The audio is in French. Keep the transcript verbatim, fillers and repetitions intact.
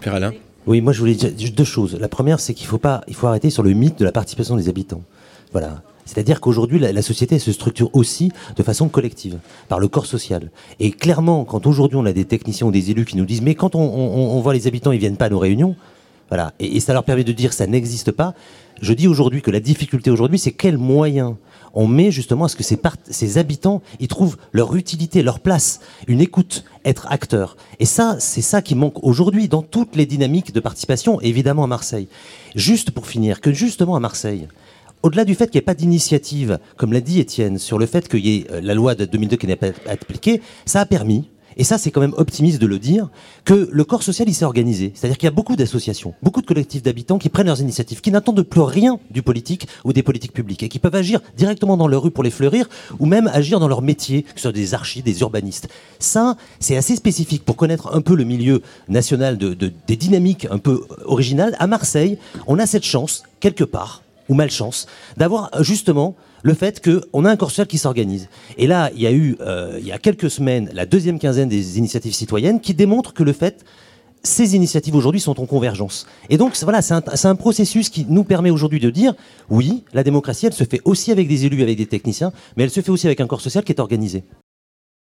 Pierre Alain. Oui, moi je voulais dire deux choses. La première, c'est qu'il faut pas, il faut arrêter sur le mythe de la participation des habitants. Voilà. C'est-à-dire qu'aujourd'hui, la, la société elle se structure aussi de façon collective, par le corps social. Et clairement, quand aujourd'hui on a des techniciens ou des élus qui nous disent « mais quand on, on, on voit les habitants, ils viennent pas à nos réunions », voilà, et, et ça leur permet de dire « ça n'existe pas », je dis aujourd'hui que la difficulté aujourd'hui, c'est quels moyens on met justement à ce que ces, part- ces habitants ils trouvent leur utilité, leur place, une écoute, être acteurs. Et ça, c'est ça qui manque aujourd'hui dans toutes les dynamiques de participation, évidemment à Marseille. Juste pour finir, que justement à Marseille, au-delà du fait qu'il n'y ait pas d'initiative, comme l'a dit Étienne, sur le fait qu'il y ait la loi de deux mille deux qui n'est pas appliquée, ça a permis, et ça c'est quand même optimiste de le dire, que le corps social il s'est organisé. C'est-à-dire qu'il y a beaucoup d'associations, beaucoup de collectifs d'habitants qui prennent leurs initiatives, qui n'attendent plus rien du politique ou des politiques publiques, et qui peuvent agir directement dans leur rue pour les fleurir, ou même agir dans leur métier, que ce soit des archis, des urbanistes. Ça, c'est assez spécifique pour connaître un peu le milieu national de, de, des dynamiques un peu originales. À Marseille, on a cette chance, quelque part, ou malchance, d'avoir justement le fait qu'on a un corps social qui s'organise. Et là, il y a eu, euh, il y a quelques semaines, la deuxième quinzaine des initiatives citoyennes qui démontrent que le fait, ces initiatives aujourd'hui sont en convergence. Et donc, voilà, c'est un, c'est un processus qui nous permet aujourd'hui de dire, oui, la démocratie, elle se fait aussi avec des élus, avec des techniciens, mais elle se fait aussi avec un corps social qui est organisé.